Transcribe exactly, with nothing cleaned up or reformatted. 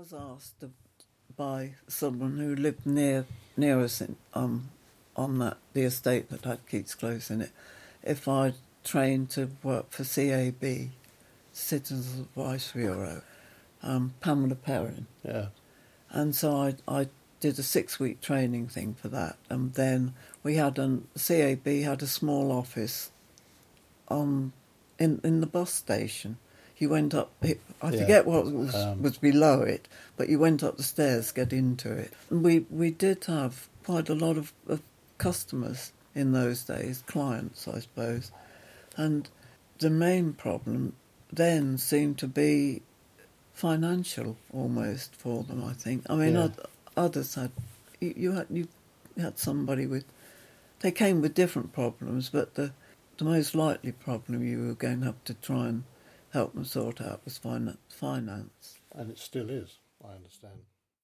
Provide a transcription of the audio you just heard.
was asked to, by someone who lived near near us in, um, on that the estate that had Keats Close in it, if I'd trained to work for C A B, Citizens Advice Bureau, um, Pamela Perrin. Yeah. And so I, I did a six-week training thing for that. And then we had, an, C A B had a small office on in, in the bus station. You went up, I Yeah. forget what was, Um, was below it, but you went up the stairs to get into it. And we, we did have quite a lot of, of customers in those days, clients, I suppose. And the main problem then seemed to be financial almost for them, I think. I mean, Yeah. oth- others had, you, you had you had somebody with, they came with different problems, but the, the most likely problem you were going to have to try and help them sort out was finan- finance. and it still is, I understand.